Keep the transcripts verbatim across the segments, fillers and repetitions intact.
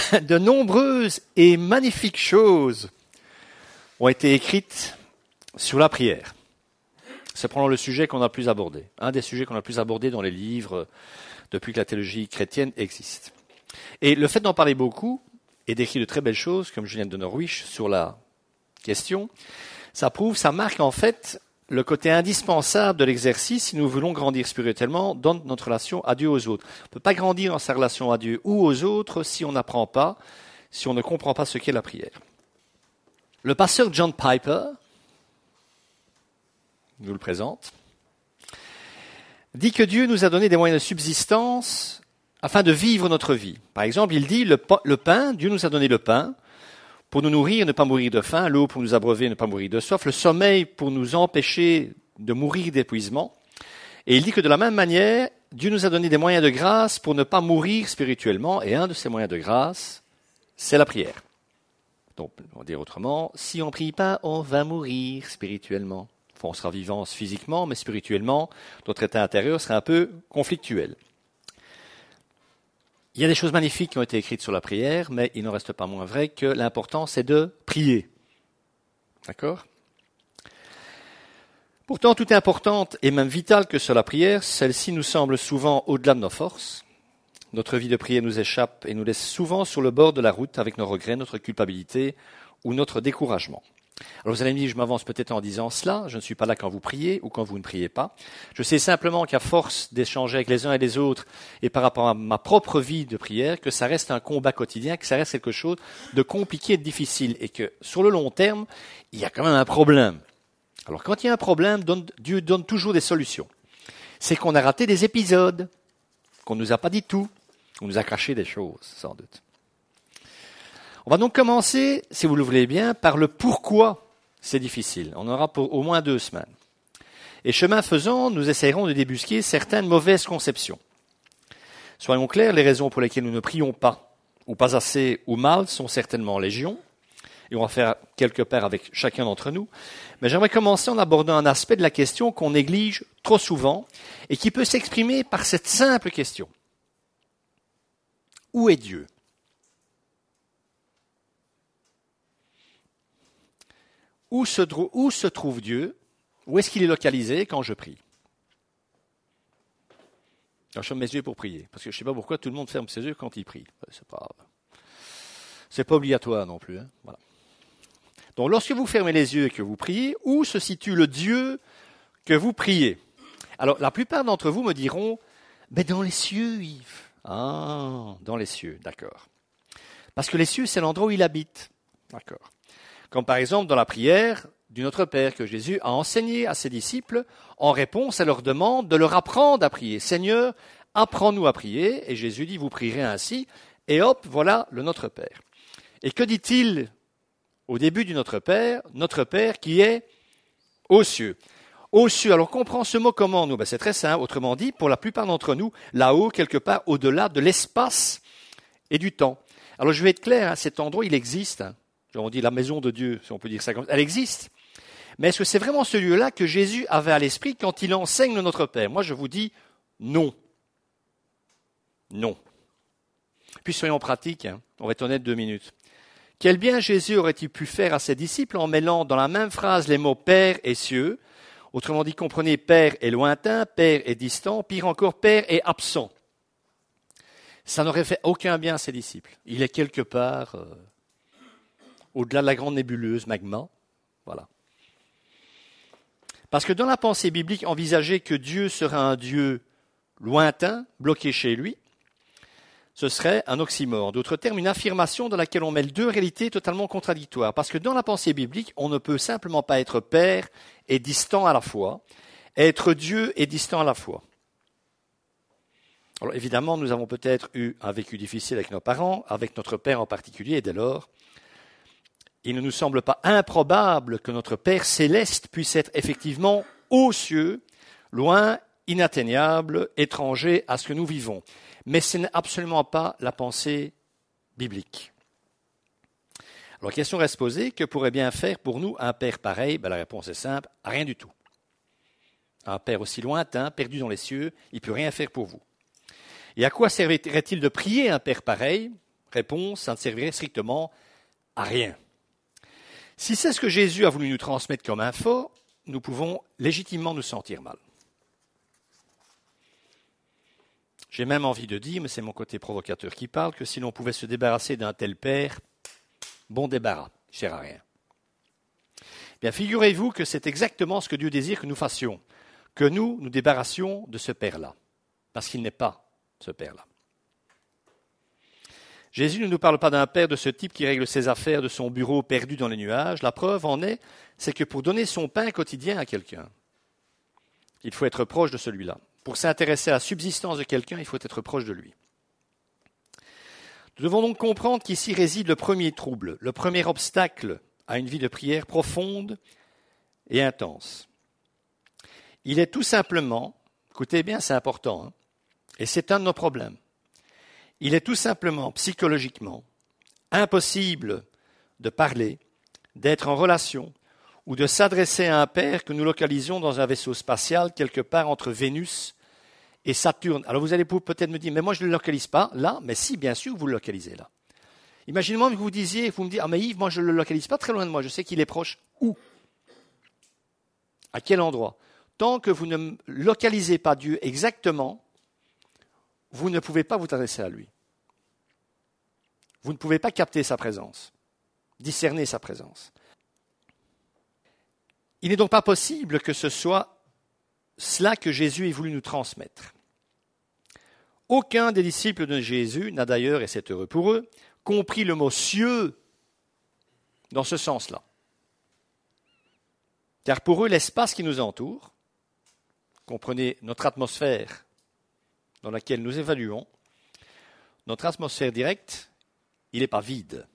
de nombreuses et magnifiques choses ont été écrites sur la prière. C'est probablement le sujet qu'on a le plus abordé, un des sujets qu'on a le plus abordé dans les livres depuis que la théologie chrétienne existe. Et le fait d'en parler beaucoup et d'écrire de très belles choses, comme Julien de Norwich, sur la question, ça prouve, ça marque en fait le côté indispensable de l'exercice si nous voulons grandir spirituellement dans notre relation à Dieu aux autres. On ne peut pas grandir dans sa relation à Dieu ou aux autres si on n'apprend pas, si on ne comprend pas ce qu'est la prière. Le pasteur John Piper, je vous le présente, dit que Dieu nous a donné des moyens de subsistance afin de vivre notre vie. Par exemple, il dit le pain, Dieu nous a donné le pain pour nous nourrir, ne pas mourir de faim, l'eau pour nous abreuver, ne pas mourir de soif, le sommeil pour nous empêcher de mourir d'épuisement. Et il dit que de la même manière, Dieu nous a donné des moyens de grâce pour ne pas mourir spirituellement, et un de ces moyens de grâce, c'est la prière. Donc, on va dire autrement, si on ne prie pas, on va mourir spirituellement. Enfin, on sera vivant physiquement, mais spirituellement, notre état intérieur sera un peu conflictuel. Il y a des choses magnifiques qui ont été écrites sur la prière, mais il n'en reste pas moins vrai que l'important, c'est de prier. D'accord ? Pourtant, tout est importante et même vitale que sur la prière, celle-ci nous semble souvent au-delà de nos forces. Notre vie de prière nous échappe et nous laisse souvent sur le bord de la route avec nos regrets, notre culpabilité ou notre découragement. Alors vous allez me dire, je m'avance peut-être en disant cela, je ne suis pas là quand vous priez ou quand vous ne priez pas. Je sais simplement qu'à force d'échanger avec les uns et les autres et par rapport à ma propre vie de prière, que ça reste un combat quotidien, que ça reste quelque chose de compliqué et de difficile et que sur le long terme, il y a quand même un problème. Alors quand il y a un problème, Dieu donne toujours des solutions. C'est qu'on a raté des épisodes, qu'on ne nous a pas dit tout, qu'on nous a caché des choses, sans doute. On va donc commencer, si vous le voulez bien, par le pourquoi c'est difficile. On aura pour au moins deux semaines. Et chemin faisant, nous essayerons de débusquer certaines mauvaises conceptions. Soyons clairs, les raisons pour lesquelles nous ne prions pas, ou pas assez, ou mal, sont certainement légion. Et on va faire quelque part avec chacun d'entre nous. Mais j'aimerais commencer en abordant un aspect de la question qu'on néglige trop souvent et qui peut s'exprimer par cette simple question. Où est Dieu ? Où se, où se trouve Dieu ? Où est-ce qu'il est localisé quand je prie ? Alors, je ferme mes yeux pour prier, parce que je ne sais pas pourquoi tout le monde ferme ses yeux quand il prie. C'est pas, c'est pas obligatoire non plus. Hein. Voilà. Donc, lorsque vous fermez les yeux et que vous priez, où se situe le Dieu que vous priez ? Alors, la plupart d'entre vous me diront, mais dans les cieux, Yves. Ah, dans les cieux, d'accord. Parce que les cieux, c'est l'endroit où il habite. D'accord. Comme par exemple dans la prière du Notre Père que Jésus a enseigné à ses disciples en réponse à leur demande de leur apprendre à prier. Seigneur, apprends-nous à prier. Et Jésus dit, vous prierez ainsi. Et hop, voilà le Notre Père. Et que dit-il au début du Notre Père ? Notre Père qui est aux cieux. Aux cieux. Alors, on comprend ce mot comment, nous ? Ben, c'est très simple. Autrement dit, pour la plupart d'entre nous, là-haut, quelque part, au-delà de l'espace et du temps. Alors, je vais être clair, hein, cet endroit, il existe. Hein. On dit la maison de Dieu, si on peut dire ça comme ça. Elle existe. Mais est-ce que c'est vraiment ce lieu-là que Jésus avait à l'esprit quand il enseigne le Notre Père ? Moi, je vous dis non. Non. Puis soyons pratiques, hein. On va être honnête deux minutes. Quel bien Jésus aurait-il pu faire à ses disciples en mêlant dans la même phrase les mots Père et cieux ? Autrement dit, comprenez Père est lointain, Père est distant, pire encore, Père est absent. Ça n'aurait fait aucun bien à ses disciples. Il est quelque part... Euh, au-delà de la grande nébuleuse, magma, voilà. Parce que dans la pensée biblique, envisager que Dieu serait un Dieu lointain, bloqué chez lui, ce serait un oxymore. D'autres termes, une affirmation dans laquelle on mêle deux réalités totalement contradictoires. Parce que dans la pensée biblique, on ne peut simplement pas être père et distant à la fois, être Dieu et distant à la fois. Alors évidemment, nous avons peut-être eu un vécu difficile avec nos parents, avec notre père en particulier, et dès lors, il ne nous semble pas improbable que notre Père céleste puisse être effectivement aux cieux, loin, inatteignable, étranger à ce que nous vivons. Mais ce n'est absolument pas la pensée biblique. Alors la question reste posée, que pourrait bien faire pour nous un Père pareil ? Ben, la réponse est simple, rien du tout. Un Père aussi lointain, perdu dans les cieux, il ne peut rien faire pour vous. Et à quoi servirait-il de prier un Père pareil ? Réponse, ça ne servirait strictement à rien. Si c'est ce que Jésus a voulu nous transmettre comme info, nous pouvons légitimement nous sentir mal. J'ai même envie de dire, mais c'est mon côté provocateur qui parle, que si l'on pouvait se débarrasser d'un tel père, bon débarras, il ne sert à rien. Bien, figurez-vous que c'est exactement ce que Dieu désire que nous fassions, que nous nous débarrassions de ce père-là, parce qu'il n'est pas ce père-là. Jésus ne nous parle pas d'un père de ce type qui règle ses affaires de son bureau perdu dans les nuages. La preuve en est, c'est que pour donner son pain quotidien à quelqu'un, il faut être proche de celui-là. Pour s'intéresser à la subsistance de quelqu'un, il faut être proche de lui. Nous devons donc comprendre qu'ici réside le premier trouble, le premier obstacle à une vie de prière profonde et intense. Il est tout simplement, écoutez bien, c'est important, hein, et c'est un de nos problèmes, il est tout simplement, psychologiquement, impossible de parler, d'être en relation ou de s'adresser à un père que nous localisons dans un vaisseau spatial quelque part entre Vénus et Saturne. Alors vous allez peut-être me dire, mais moi je ne le localise pas là, mais si, bien sûr, vous le localisez là. Imaginez-moi que vous disiez, vous me dites, ah mais Yves, moi je ne le localise pas très loin de moi, je sais qu'il est proche. Où? À quel endroit? Tant que vous ne localisez pas Dieu exactement, vous ne pouvez pas vous adresser à lui. Vous ne pouvez pas capter sa présence, discerner sa présence. Il n'est donc pas possible que ce soit cela que Jésus ait voulu nous transmettre. Aucun des disciples de Jésus n'a d'ailleurs, et c'est heureux pour eux, compris le mot cieux dans ce sens-là. Car pour eux, l'espace qui nous entoure, comprenez notre atmosphère dans laquelle nous évaluons, notre atmosphère directe, il n'est pas vide.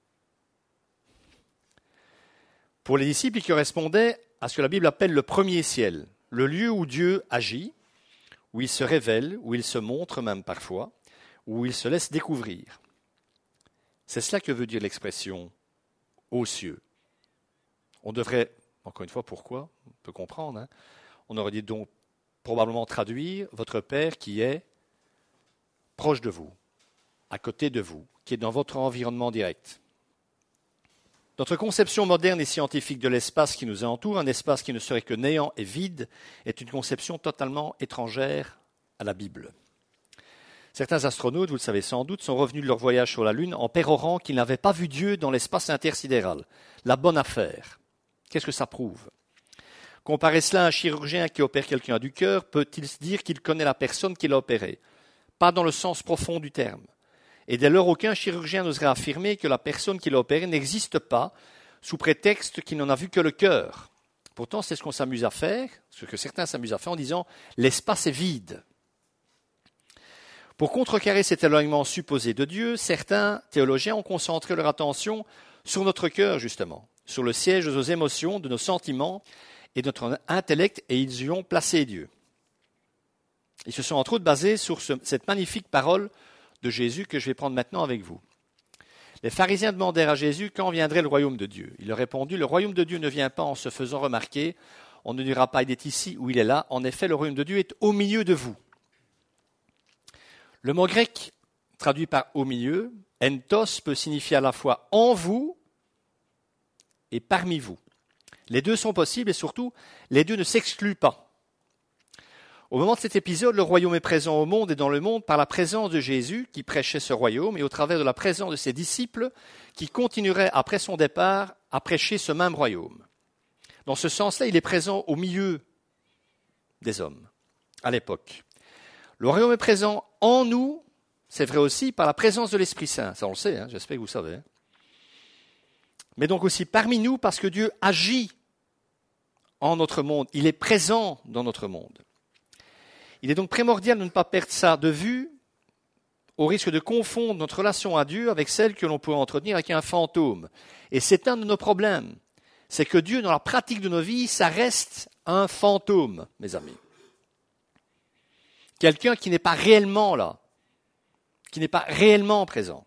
Pour les disciples, il correspondait à ce que la Bible appelle le premier ciel, le lieu où Dieu agit, où il se révèle, où il se montre même parfois, où il se laisse découvrir. C'est cela que veut dire l'expression « aux cieux ». On devrait, encore une fois, pourquoi? On peut comprendre. Hein? On aurait dit donc probablement traduire « votre Père qui est proche de vous, à côté de vous, qui est dans votre environnement direct ». Notre conception moderne et scientifique de l'espace qui nous entoure, un espace qui ne serait que néant et vide, est une conception totalement étrangère à la Bible. Certains astronautes, vous le savez sans doute, sont revenus de leur voyage sur la Lune en pérorant qu'ils n'avaient pas vu Dieu dans l'espace intersidéral. La bonne affaire. Qu'est-ce que ça prouve? Comparer cela à un chirurgien qui opère quelqu'un du cœur, peut-il se dire qu'il connaît la personne qui l'a opéré? Pas dans le sens profond du terme. Et dès lors, aucun chirurgien n'oserait affirmer que la personne qui l'a opéré n'existe pas, sous prétexte qu'il n'en a vu que le cœur. Pourtant, c'est ce qu'on s'amuse à faire, ce que certains s'amusent à faire en disant « l'espace est vide ». Pour contrecarrer cet éloignement supposé de Dieu, certains théologiens ont concentré leur attention sur notre cœur, justement, sur le siège de nos émotions, de nos sentiments et de notre intellect, et ils y ont placé Dieu. Ils se sont entre autres basés sur ce, cette magnifique parole de Jésus que je vais prendre maintenant avec vous. Les pharisiens demandèrent à Jésus quand viendrait le royaume de Dieu. Il leur répondit, le royaume de Dieu ne vient pas en se faisant remarquer. On ne dira pas, il est ici ou il est là. En effet, le royaume de Dieu est au milieu de vous. Le mot grec traduit par au milieu, entos, peut signifier à la fois en vous et parmi vous. Les deux sont possibles et surtout, les deux ne s'excluent pas. Au moment de cet épisode, le royaume est présent au monde et dans le monde par la présence de Jésus qui prêchait ce royaume et au travers de la présence de ses disciples qui continueraient après son départ à prêcher ce même royaume. Dans ce sens-là, il est présent au milieu des hommes à l'époque. Le royaume est présent en nous, c'est vrai aussi par la présence de l'Esprit Saint. Ça on le sait, hein, j'espère que vous savez. Hein. Mais donc aussi parmi nous parce que Dieu agit en notre monde. Il est présent dans notre monde. Il est donc primordial de ne pas perdre ça de vue au risque de confondre notre relation à Dieu avec celle que l'on pourrait entretenir avec un fantôme. Et c'est un de nos problèmes. C'est que Dieu, dans la pratique de nos vies, ça reste un fantôme, mes amis. Quelqu'un qui n'est pas réellement là, qui n'est pas réellement présent.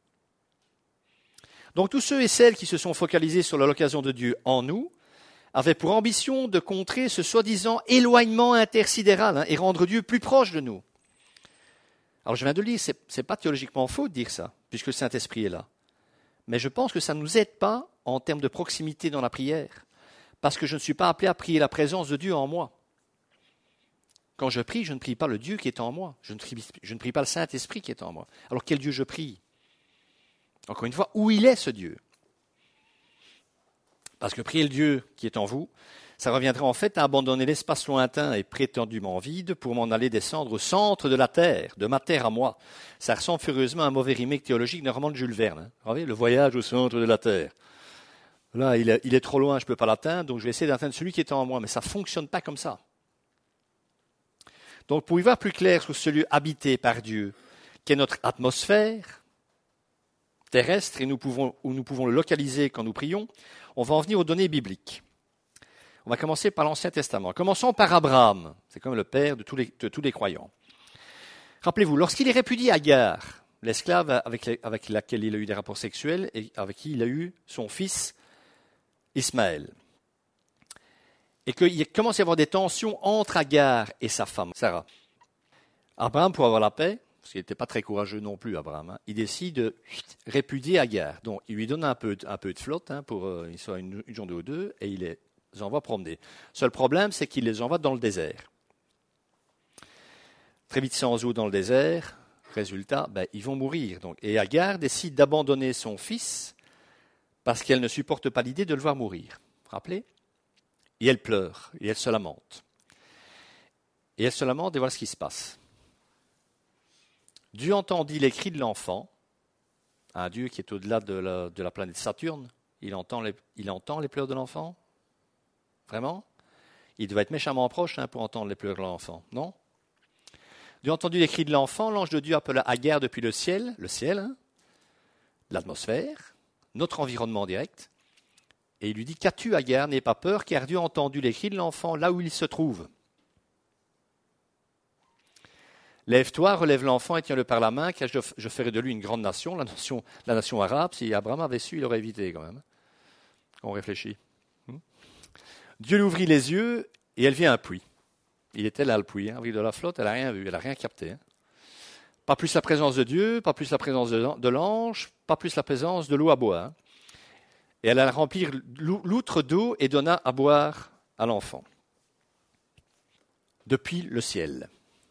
Donc tous ceux et celles qui se sont focalisés sur la location de Dieu en nous, avait pour ambition de contrer ce soi-disant éloignement intersidéral hein, et rendre Dieu plus proche de nous. Alors je viens de le dire, ce n'est pas théologiquement faux de dire ça. puisque le Saint-Esprit est là. Mais je pense que ça ne nous aide pas en termes de proximité dans la prière, parce que je ne suis pas appelé à prier la présence de Dieu en moi. Quand je prie, je ne prie pas le Dieu qui est en moi. Je ne prie, je ne prie pas le Saint-Esprit qui est en moi. Alors quel Dieu je prie? Encore une fois, où il est ce Dieu? Parce que prier le Dieu qui est en vous, ça reviendrait en fait à abandonner l'espace lointain et prétendument vide pour m'en aller descendre au centre de la terre, de ma terre à moi. Ça ressemble furieusement à un mauvais remake théologique d'un roman de Jules Verne. Hein. Vous voyez, le voyage au centre de la terre. Là, il est, il est trop loin, je ne peux pas l'atteindre, donc je vais essayer d'atteindre celui qui est en moi. Mais ça ne fonctionne pas comme ça. Donc, pour y voir plus clair sur ce lieu habité par Dieu, qui est notre atmosphère terrestre, et nous pouvons, où nous pouvons le localiser quand nous prions, on va en venir aux données bibliques. On va commencer par l'Ancien Testament. Commençons par Abraham, c'est comme le père de tous les, de tous les croyants. Rappelez-vous, lorsqu'il est répudié Agar, l'esclave avec, avec laquelle il a eu des rapports sexuels et avec qui il a eu son fils Ismaël, et qu'il commence à y avoir des tensions entre Agar et sa femme, Sarah. Abraham, pour avoir la paix, parce qu'il n'était pas très courageux non plus, Abraham, hein, il décide de répudier Agar. Donc, il lui donne un peu, un peu de flotte, hein, pour euh, il soit une, une journée ou deux, et il les envoie promener. Seul problème, c'est qu'il les envoie dans le désert. Très vite sans eau dans le désert, résultat, ben, ils vont mourir. Donc, et Agar décide d'abandonner son fils parce qu'elle ne supporte pas l'idée de le voir mourir. Vous vous rappelez? Et elle pleure, et elle se lamente. Et elle se lamente, et voilà ce qui se passe. Dieu entendit les cris de l'enfant, un Dieu qui est au-delà de la, de la planète Saturne. Il entend les, il entend les pleurs de l'enfant? Vraiment? Il doit être méchamment proche, hein, pour entendre les pleurs de l'enfant, non? Dieu a entendu les cris de l'enfant, l'ange de Dieu appela Agar depuis le ciel, le ciel, hein, l'atmosphère, notre environnement direct, et il lui dit, qu'as-tu Agar, n'aie pas peur, car Dieu a entendu les cris de l'enfant là où il se trouve. Lève-toi, relève l'enfant et tiens-le par la main, car je, je ferai de lui une grande nation, la nation, la nation arabe. Si Abraham avait su, il aurait évité quand même. On réfléchit. Hmm? Dieu lui ouvrit les yeux et elle vit un puits. Il était là le puits, hein, avec de la flotte, elle n'a rien vu, elle n'a rien capté. Hein. Pas plus la présence de Dieu, pas plus la présence de, de l'ange, pas plus la présence de l'eau à boire. Hein. Et elle alla remplir l'outre d'eau et donna à boire à l'enfant. Depuis le ciel.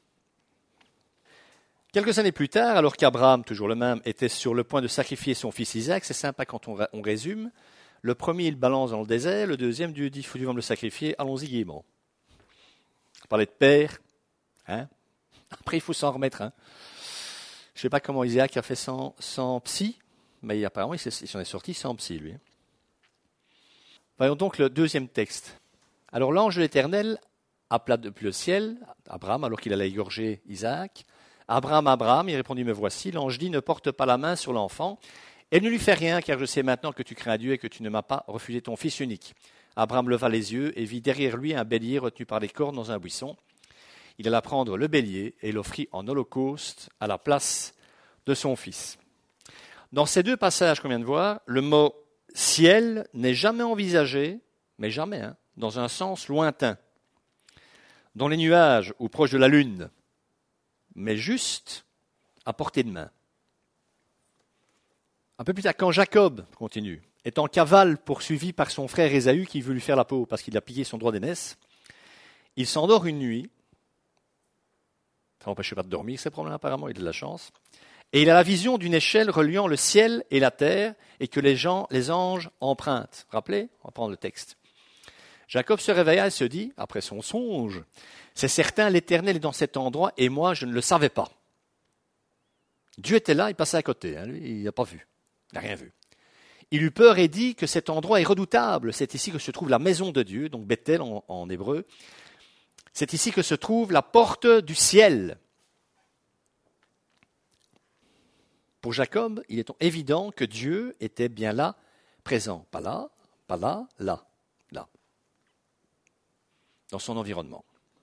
Quelques années plus tard, alors qu'Abraham, toujours le même, était sur le point de sacrifier son fils Isaac, c'est sympa quand on, on résume, le premier il balance dans le désert, le deuxième Dieu dit, il faut du me le sacrifier, allons-y gaiement. On parlait de père, hein. Après il faut s'en remettre. Hein. Je ne sais pas comment Isaac a fait sans, sans psy, mais apparemment il s'en est sorti sans psy, lui. Voyons donc le deuxième texte. Alors l'ange de l'Éternel appela depuis le ciel, Abraham, alors qu'il allait égorger Isaac. Abraham, Abraham, il répondit, me voici. L'ange dit, ne porte pas la main sur l'enfant et ne lui fais rien, car je sais maintenant que tu crains Dieu et que tu ne m'as pas refusé ton fils unique. Abraham leva les yeux et vit derrière lui un bélier retenu par les cornes dans un buisson. Il alla prendre le bélier et l'offrit en holocauste à la place de son fils. Dans ces deux passages qu'on vient de voir, le mot « ciel » n'est jamais envisagé, mais jamais, hein, dans un sens lointain, dans les nuages ou proche de la lune, mais juste à portée de main. Un peu plus tard, quand Jacob, continue, est en cavale poursuivi par son frère Ésaü qui veut lui faire la peau parce qu'il a pillé son droit d'aînesse, il s'endort une nuit. Ça n'empêchait pas de dormir, ces problèmes apparemment, il a de la chance. Et il a la vision d'une échelle reliant le ciel et la terre et que les, gens, les anges empruntent. Vous vous rappelez? On va prendre le texte. Jacob se réveilla et se dit, après son songe, c'est certain, l'Éternel est dans cet endroit et moi, je ne le savais pas. Dieu était là, il passait à côté. Hein, lui, il n'a pas vu. Il n'a rien vu. Il eut peur et dit que cet endroit est redoutable. C'est ici que se trouve la maison de Dieu, donc Bethel en, en hébreu. C'est ici que se trouve la porte du ciel. Pour Jacob, il est évident que Dieu était bien là, présent. Pas là, pas là, là, là. Dans son environnement.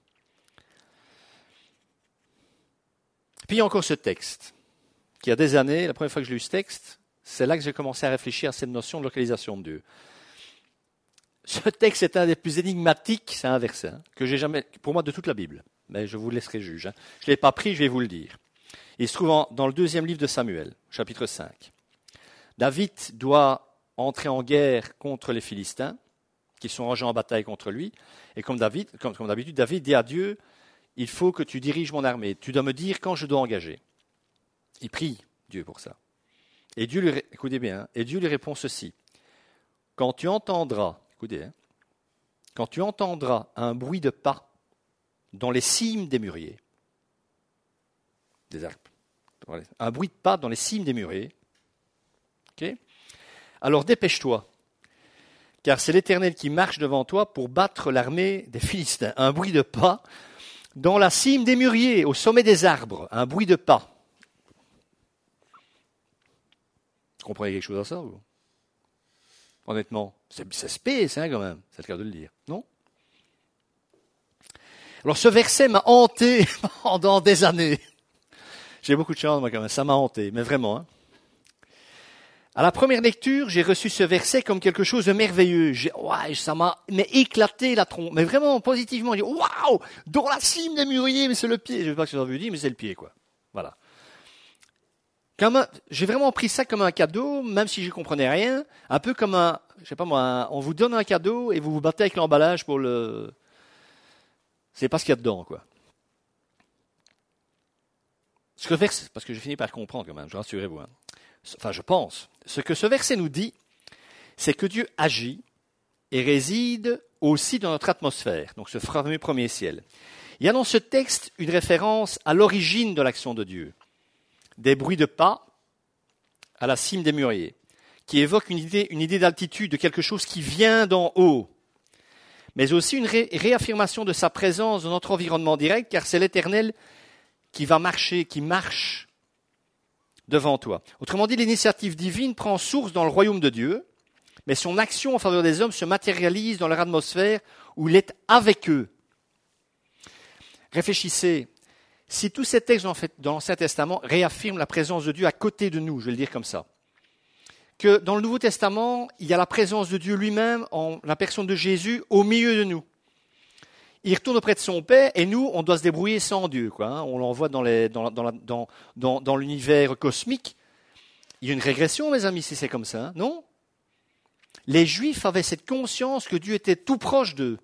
Puis il y a encore ce texte, qui a des années, la première fois que j'ai lu ce texte, c'est là que j'ai commencé à réfléchir à cette notion de localisation de Dieu. Ce texte est un des plus énigmatiques, c'est un verset, hein, que j'ai jamais, pour moi, de toute la Bible. Mais je vous laisserai juge. Hein. Je ne l'ai pas pris, je vais vous le dire. Il se trouve en, dans le deuxième livre de Samuel, chapitre cinq. David doit entrer en guerre contre les Philistins, qui sont rangés en bataille contre lui. Et comme, David, comme, comme d'habitude, David dit à Dieu, il faut que tu diriges mon armée. Tu dois me dire quand je dois engager. Il prie Dieu pour ça. Et Dieu lui, écoutez bien, hein, et Dieu lui répond ceci. Quand tu entendras, écoutez, hein, quand tu entendras un bruit de pas dans les cimes des mûriers, des arbres, un bruit de pas dans les cimes des mûriers, okay, alors dépêche-toi, car c'est l'Éternel qui marche devant toi pour battre l'armée des Philistins. Un bruit de pas dans la cime des mûriers, au sommet des arbres, un bruit de pas. Vous comprenez quelque chose à ça, vous? Honnêtement, c'est, c'est space, hein, quand même, c'est le cas de le dire, non? Alors ce verset m'a hanté pendant des années. J'ai beaucoup de chance, moi, quand même, ça m'a hanté, mais vraiment. Hein. À la première lecture, j'ai reçu ce verset comme quelque chose de merveilleux. J'ai, ouais, ça m'a mais éclaté la trompe, mais vraiment positivement. J'ai dit, waouh, dans la cime des mûriers, mais c'est le pied. Je ne sais pas ce que ça veut dire, mais c'est le pied, quoi. Voilà. Comme un, j'ai vraiment pris ça comme un cadeau, même si je ne comprenais rien. Un peu comme un, je sais pas moi, un, on vous donne un cadeau et vous vous battez avec l'emballage pour le... C'est pas ce qu'il y a dedans, quoi. Ce que verset, parce que j'ai fini par comprendre quand même, je rassurez-vous. Hein. Enfin, je pense. Ce que ce verset nous dit, c'est que Dieu agit et réside aussi dans notre atmosphère, donc ce fameux premier ciel. Il y a dans ce texte une référence à l'origine de l'action de Dieu. Des bruits de pas à la cime des mûriers, qui évoquent une idée, une idée d'altitude, de quelque chose qui vient d'en haut, mais aussi une ré- réaffirmation de sa présence dans notre environnement direct, car c'est l'Éternel qui va marcher, qui marche devant toi. Autrement dit, l'initiative divine prend source dans le royaume de Dieu, mais son action en faveur des hommes se matérialise dans leur atmosphère où il est avec eux. Réfléchissez. Si tous ces textes dans l'Ancien Testament réaffirment la présence de Dieu à côté de nous, je vais le dire comme ça, que dans le Nouveau Testament, il y a la présence de Dieu lui-même en la personne de Jésus au milieu de nous. Il retourne auprès de son Père et nous, on doit se débrouiller sans Dieu, quoi, hein. On l'envoie dans, les, dans, dans, dans, dans, dans l'univers cosmique. Il y a une régression, mes amis, si c'est comme ça, hein, non? Les Juifs avaient cette conscience que Dieu était tout proche d'eux.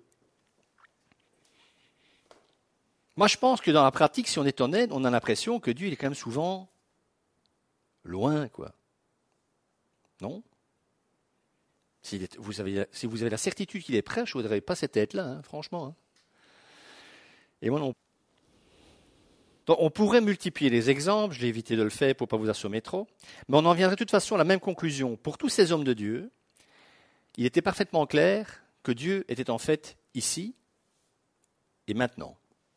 Moi, je pense que dans la pratique, si on est honnête, on a l'impression que Dieu il est quand même souvent loin, quoi. Non? Si vous avez, si vous avez la certitude qu'il est près, je ne voudrais pas cette tête-là, hein, franchement. Hein. Et moi non. Donc, on pourrait multiplier les exemples, je l'ai évité de le faire pour ne pas vous assommer trop, mais on en viendrait de toute façon à la même conclusion. Pour tous ces hommes de Dieu, il était parfaitement clair que Dieu était en fait ici et maintenant.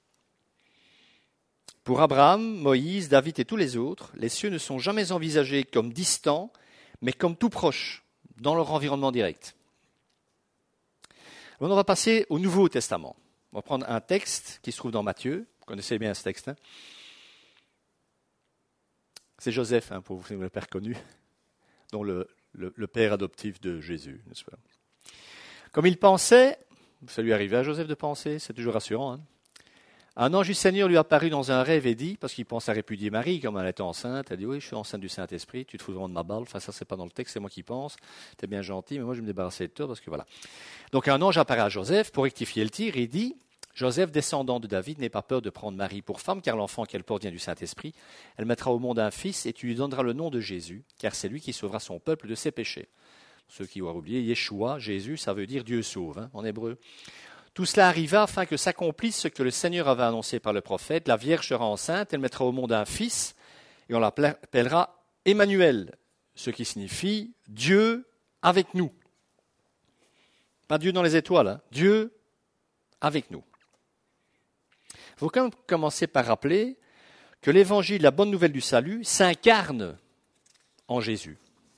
Pour Abraham, Moïse, David et tous les autres, les cieux ne sont jamais envisagés comme distants, mais comme tout proches, dans leur environnement direct. Alors on va passer au Nouveau Testament. On va prendre un texte qui se trouve dans Matthieu. Vous connaissez bien ce texte. Hein, c'est Joseph, hein, pour vous, c'est le père connu, dont le, le, le père adoptif de Jésus, n'est-ce pas? Comme il pensait, ça lui arrivait à Joseph de penser, c'est toujours rassurant, hein. Un ange du Seigneur lui apparut dans un rêve et dit, parce qu'il pense à répudier Marie, comme elle était enceinte, elle dit, oui, je suis enceinte du Saint-Esprit, tu te fous vraiment de ma balle, enfin ça c'est pas dans le texte, c'est moi qui pense, t'es bien gentil, mais moi je vais me débarrasser de toi, parce que voilà. Donc un ange apparaît à Joseph pour rectifier le tir, et il dit, Joseph, descendant de David, n'aie pas peur de prendre Marie pour femme, car l'enfant qu'elle porte vient du Saint-Esprit, elle mettra au monde un fils, et tu lui donneras le nom de Jésus, car c'est lui qui sauvera son peuple de ses péchés. Ceux qui auraient oublié, Yeshua, Jésus, ça veut dire Dieu sauve, hein, en hébreu. Tout cela arriva afin que s'accomplisse ce que le Seigneur avait annoncé par le prophète. La Vierge sera enceinte, elle mettra au monde un fils, et on l'appellera Emmanuel, ce qui signifie Dieu avec nous. Pas Dieu dans les étoiles, hein, Dieu avec nous. Il faut quand même commencer par rappeler que l'évangile, la bonne nouvelle du salut, s'incarne en Jésus.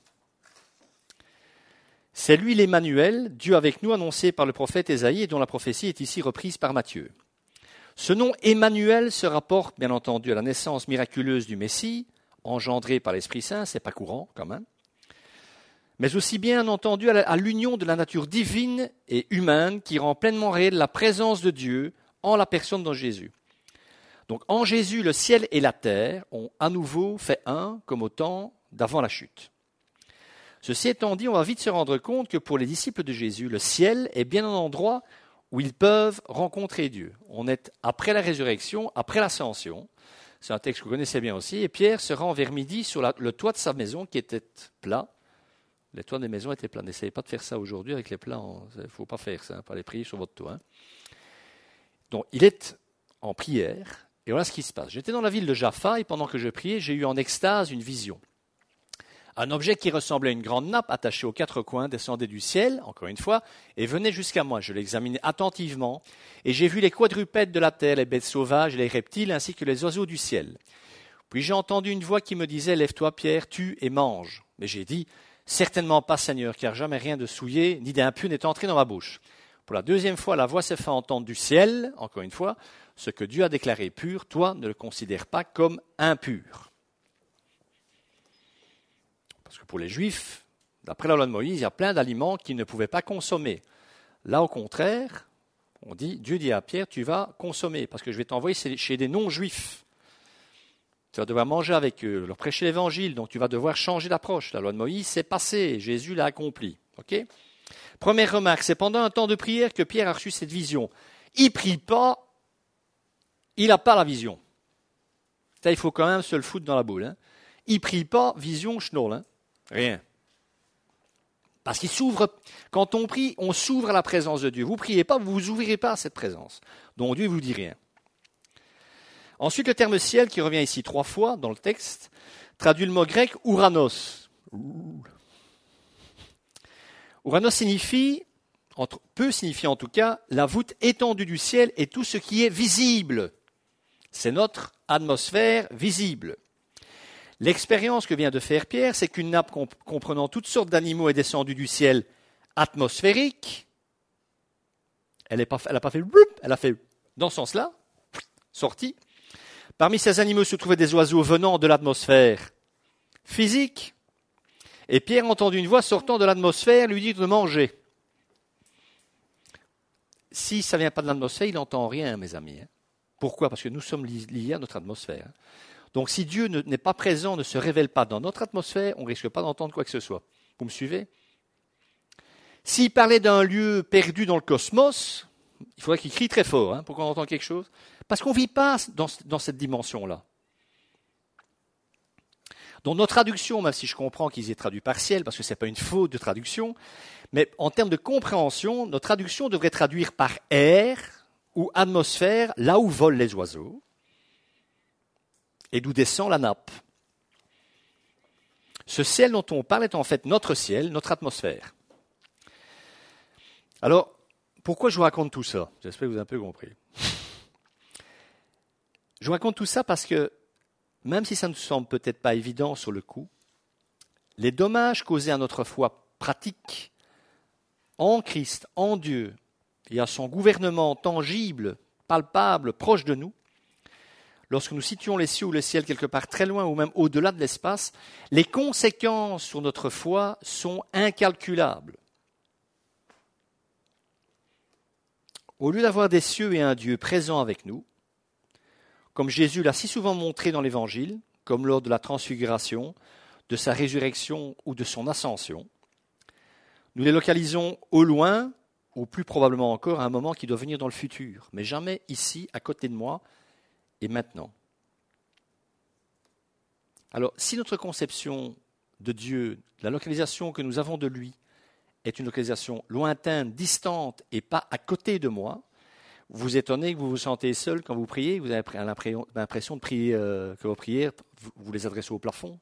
C'est lui l'Emmanuel, Dieu avec nous, annoncé par le prophète Ésaïe et dont la prophétie est ici reprise par Matthieu. Ce nom Emmanuel se rapporte bien entendu à la naissance miraculeuse du Messie, engendré par l'Esprit Saint, c'est pas courant quand même, mais aussi bien entendu à, la, à l'union de la nature divine et humaine qui rend pleinement réelle la présence de Dieu en la personne de Jésus. Donc en Jésus, le ciel et la terre ont à nouveau fait un, comme au temps d'avant la chute. Ceci étant dit, on va vite se rendre compte que pour les disciples de Jésus, le ciel est bien un endroit où ils peuvent rencontrer Dieu. On est après la résurrection, après l'ascension. C'est un texte que vous connaissez bien aussi. Et Pierre se rend vers midi sur la, le toit de sa maison qui était plat. Les toits des maisons étaient plats. N'essayez pas de faire ça aujourd'hui avec les plats. Il ne faut pas faire ça, pas les prier sur votre toit. Hein. Donc il est en prière. Et voilà ce qui se passe. J'étais dans la ville de Jaffa et pendant que je priais, j'ai eu en extase une vision. Un objet qui ressemblait à une grande nappe attachée aux quatre coins descendait du ciel, encore une fois, et venait jusqu'à moi. Je l'examinais attentivement, et j'ai vu les quadrupèdes de la terre, les bêtes sauvages, les reptiles, ainsi que les oiseaux du ciel. Puis j'ai entendu une voix qui me disait « Lève-toi, Pierre, tue et mange ». Mais j'ai dit « Certainement pas, Seigneur, car jamais rien de souillé ni d'impur n'est entré dans ma bouche ». Pour la deuxième fois, la voix s'est fait entendre du ciel, encore une fois, « Ce que Dieu a déclaré pur, toi ne le considères pas comme impur ». Parce que pour les Juifs, d'après la loi de Moïse, il y a plein d'aliments qu'ils ne pouvaient pas consommer. Là, au contraire, on dit, Dieu dit à Pierre, tu vas consommer, parce que je vais t'envoyer chez des non-Juifs. Tu vas devoir manger avec eux, leur prêcher l'évangile, donc tu vas devoir changer d'approche. La loi de Moïse, c'est passé, Jésus l'a accompli. Okay ? Première remarque, c'est pendant un temps de prière que Pierre a reçu cette vision. Il ne prie pas, il n'a pas la vision. Ça, il faut quand même se le foutre dans la boule. Hein. Il ne prie pas, vision, schnoll, hein. Rien. Parce qu'il s'ouvre, quand on prie, on s'ouvre à la présence de Dieu. Vous ne priez pas, vous ne vous ouvrirez pas à cette présence. Donc Dieu ne vous dit rien. Ensuite, le terme ciel, qui revient ici trois fois dans le texte, traduit le mot grec ouranos. Ouranos signifie, entre, peut signifier en tout cas, la voûte étendue du ciel et tout ce qui est visible. C'est notre atmosphère visible. L'expérience que vient de faire Pierre, c'est qu'une nappe comprenant toutes sortes d'animaux est descendue du ciel atmosphérique. Elle n'a pas, pas fait « elle a fait dans ce sens-là, sortie. Parmi ces animaux se trouvaient des oiseaux venant de l'atmosphère physique. Et Pierre entendit une voix sortant de l'atmosphère lui dire de manger. Si ça ne vient pas de l'atmosphère, il n'entend rien, mes amis. Pourquoi ? Parce que nous sommes liés à notre atmosphère. Donc si Dieu n'est pas présent, ne se révèle pas dans notre atmosphère, on ne risque pas d'entendre quoi que ce soit. Vous me suivez ? S'il parlait d'un lieu perdu dans le cosmos, il faudrait qu'il crie très fort hein, pour qu'on entende quelque chose. Parce qu'on ne vit pas dans, dans cette dimension-là. Donc notre traduction, même si je comprends qu'ils aient traduit partiel, parce que ce n'est pas une faute de traduction, mais en termes de compréhension, notre traduction devrait traduire par air ou atmosphère, là où volent les oiseaux. Et d'où descend la nappe. Ce ciel dont on parle est en fait notre ciel, notre atmosphère. Alors, pourquoi je vous raconte tout ça ? J'espère que vous avez un peu compris. Je vous raconte tout ça parce que, même si ça ne nous semble peut-être pas évident sur le coup, les dommages causés à notre foi pratique, en Christ, en Dieu, et à son gouvernement tangible, palpable, proche de nous, lorsque nous situons les cieux ou le ciel quelque part très loin ou même au-delà de l'espace, les conséquences sur notre foi sont incalculables. Au lieu d'avoir des cieux et un Dieu présent avec nous, comme Jésus l'a si souvent montré dans l'Évangile, comme lors de la transfiguration, de sa résurrection ou de son ascension, nous les localisons au loin, ou plus probablement encore à un moment qui doit venir dans le futur, mais jamais ici, à côté de moi, et maintenant. Alors, si notre conception de Dieu, la localisation que nous avons de lui, est une localisation lointaine, distante et pas à côté de moi, vous vous étonnez que vous vous sentez seul quand vous priez, vous avez l'impression de prier, euh, que vos prières, vous les adressez au plafond.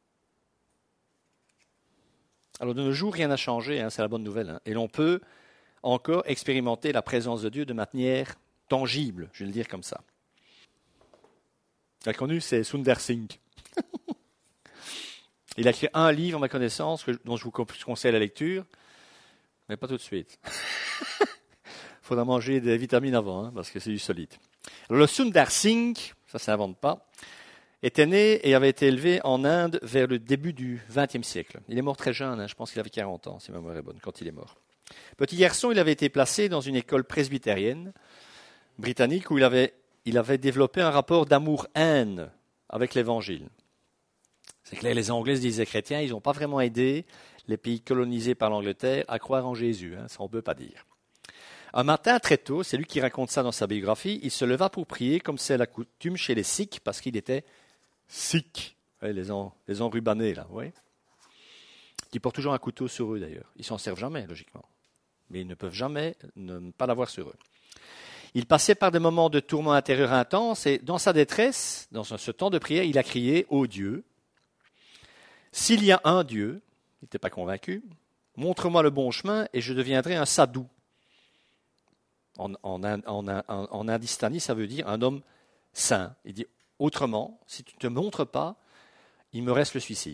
Alors, de nos jours, rien n'a changé, hein, c'est la bonne nouvelle. Hein, et l'on peut encore expérimenter la présence de Dieu de manière tangible, je vais le dire comme ça. J'ai connu, c'est Sundar Singh. Il a écrit un livre, à ma connaissance, que, dont je vous conseille la lecture, mais pas tout de suite. Il faudra manger des vitamines avant, hein, parce que c'est du solide. Alors, le Sundar Singh, ça ne s'invente pas, était né et avait été élevé en Inde vers le début du vingtième siècle. Il est mort très jeune, hein, je pense qu'il avait quarante ans, si ma mémoire est bonne, quand il est mort. Petit garçon, il avait été placé dans une école presbytérienne britannique où il avait il avait développé un rapport d'amour-haine avec l'Évangile. C'est clair, les Anglais se disaient chrétiens, ils n'ont pas vraiment aidé les pays colonisés par l'Angleterre à croire en Jésus, hein, ça on ne peut pas dire. Un matin, très tôt, c'est lui qui raconte ça dans sa biographie, il se leva pour prier comme c'est la coutume chez les Sikhs, parce qu'il était Sikh, ouais, les, en, les enrubanés là, oui. Qui portent toujours un couteau sur eux d'ailleurs. Ils s'en servent jamais, logiquement. Mais ils ne peuvent jamais ne pas l'avoir sur eux. Il passait par des moments de tourment intérieur intense et dans sa détresse, dans ce temps de prière, il a crié « Ô Dieu, s'il y a un Dieu, il n'était pas convaincu, montre-moi le bon chemin et je deviendrai un sadhu. » En, en, en, en, en hindustani, ça veut dire un homme saint. Il dit « Autrement, si tu ne te montres pas, il me reste le suicide. »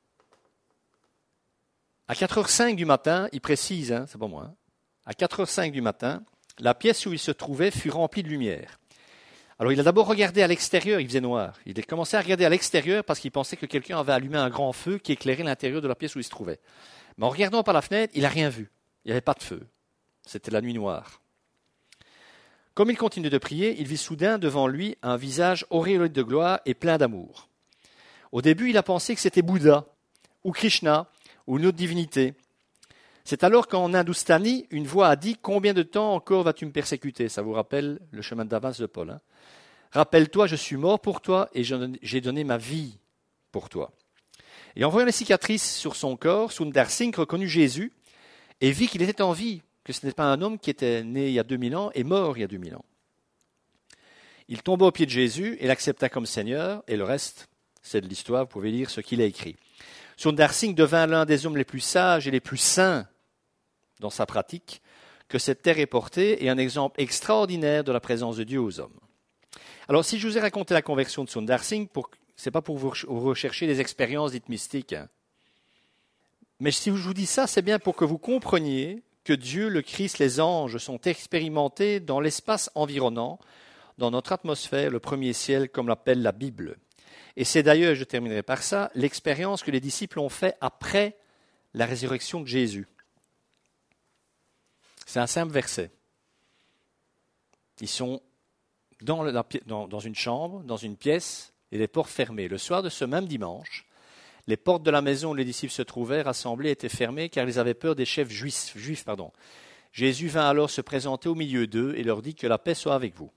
À quatre heures cinq du matin, il précise, hein, c'est pas moi, hein, à quatre heures cinq du matin, la pièce où il se trouvait fut remplie de lumière. Alors il a d'abord regardé à l'extérieur, il faisait noir. Il a commencé à regarder à l'extérieur parce qu'il pensait que quelqu'un avait allumé un grand feu qui éclairait l'intérieur de la pièce où il se trouvait. Mais en regardant par la fenêtre, il n'a rien vu. Il n'y avait pas de feu. C'était la nuit noire. Comme il continuait de prier, il vit soudain devant lui un visage auréolé de gloire et plein d'amour. Au début, il a pensé que c'était Bouddha ou Krishna ou une autre divinité. C'est alors qu'en hindustani, une voix a dit « Combien de temps encore vas-tu me persécuter ?» Ça vous rappelle le chemin d'avance de Paul. Hein. « Rappelle-toi, je suis mort pour toi et j'ai donné ma vie pour toi. » Et en voyant les cicatrices sur son corps, Sundar Singh reconnut Jésus et vit qu'il était en vie, que ce n'était pas un homme qui était né il y a deux mille ans et mort il y a deux mille ans. Il tomba aux pieds de Jésus et l'accepta comme Seigneur, et le reste, c'est de l'histoire, vous pouvez lire ce qu'il a écrit. Sundar Singh devint l'un des hommes les plus sages et les plus saints dans sa pratique que cette terre ait porté et un exemple extraordinaire de la présence de Dieu aux hommes. Alors, si je vous ai raconté la conversion de Sundar Singh, pour, c'est pas pour vous rechercher des expériences dites mystiques, hein. Mais si je vous dis ça, c'est bien pour que vous compreniez que Dieu, le Christ, les anges sont expérimentés dans l'espace environnant, dans notre atmosphère, le premier ciel, comme l'appelle la Bible. Et c'est d'ailleurs, je terminerai par ça, l'expérience que les disciples ont fait après la résurrection de Jésus. C'est un simple verset. Ils sont dans, la, dans, dans une chambre, dans une pièce, et les portes fermées. Le soir de ce même dimanche, les portes de la maison où les disciples se trouvaient rassemblés étaient fermées car ils avaient peur des chefs juifs. juifs pardon. Jésus vint alors se présenter au milieu d'eux et leur dit que la paix soit avec vous.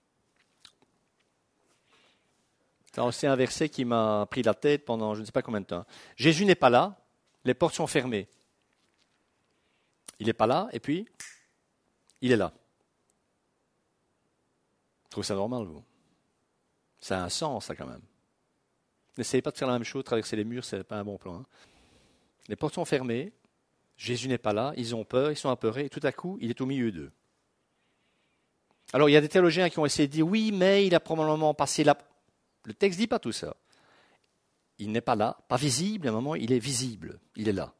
C'est aussi un verset qui m'a pris la tête pendant je ne sais pas combien de temps. Jésus n'est pas là, les portes sont fermées. Il n'est pas là, et puis, il est là. Vous trouvez ça normal, vous? Ça a un sens, ça, quand même. N'essayez pas de faire la même chose, traverser les murs, ce n'est pas un bon plan. Hein. Les portes sont fermées, Jésus n'est pas là, ils ont peur, ils sont apeurés, et tout à coup, il est au milieu d'eux. Alors, il y a des théologiens qui ont essayé de dire, oui, mais il a probablement passé là. Le texte ne dit pas tout ça. Il n'est pas là, pas visible, à un moment, il est visible, il est là.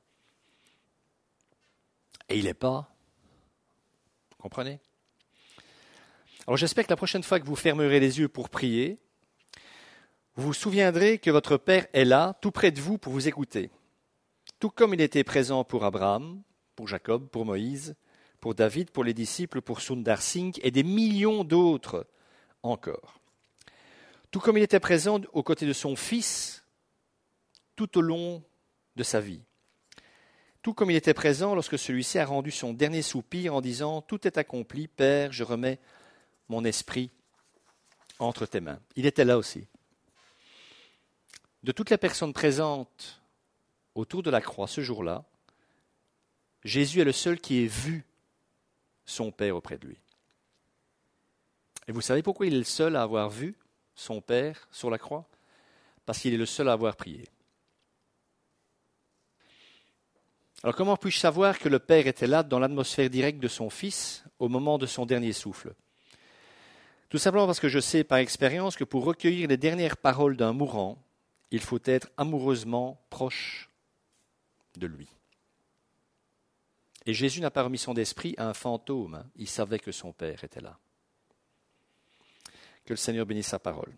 Et il n'est pas. Vous comprenez? Alors j'espère que la prochaine fois que vous fermerez les yeux pour prier, vous vous souviendrez que votre Père est là, tout près de vous, pour vous écouter. Tout comme il était présent pour Abraham, pour Jacob, pour Moïse, pour David, pour les disciples, pour Sundar Singh et des millions d'autres encore. Tout comme il était présent aux côtés de son fils tout au long de sa vie. Tout comme il était présent lorsque celui-ci a rendu son dernier soupir en disant « Tout est accompli, Père, je remets mon esprit entre tes mains ». Il était là aussi. De toutes les personnes présentes autour de la croix ce jour-là, Jésus est le seul qui ait vu son Père auprès de lui. Et vous savez pourquoi il est le seul à avoir vu son Père sur la croix? Parce qu'il est le seul à avoir prié. Alors comment puis-je savoir que le Père était là dans l'atmosphère directe de son Fils au moment de son dernier souffle? Tout simplement parce que je sais par expérience que pour recueillir les dernières paroles d'un mourant, il faut être amoureusement proche de lui. Et Jésus n'a pas remis son esprit à un fantôme, hein. Il savait que son Père était là. Que le Seigneur bénisse sa parole.